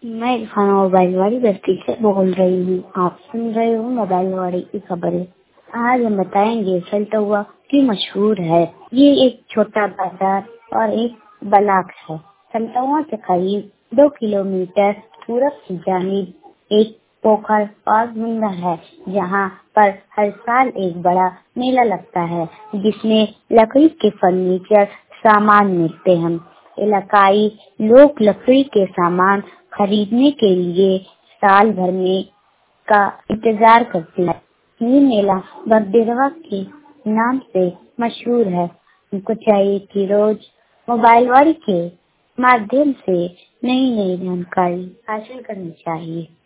मैं इरफान मोबाइल वाली बस्ती से बोल रही हूँ। आप सुन रहे हो मोबाइल वाली की खबरें। आज हम बताएंगे सल्टुआ की मशहूर है। ये एक छोटा बाजार और एक ब्लॉक है। सल्टुआ से करीब 2 किलोमीटर पूरब की जानिब एक पोखर और मंदिर है, जहाँ पर हर साल एक बड़ा मेला लगता है, जिसमें लकड़ी के फर्नीचर सामान मिलते हैं। इलाकाई लोग लकड़ी के सामान खरीदने के लिए साल भर में का इंतजार करते हैं। ये मेला बगदेरवा के नाम से मशहूर है। उनको चाहिए कि रोज मोबाइल वाली के माध्यम से नई नई जानकारी हासिल करनी चाहिए।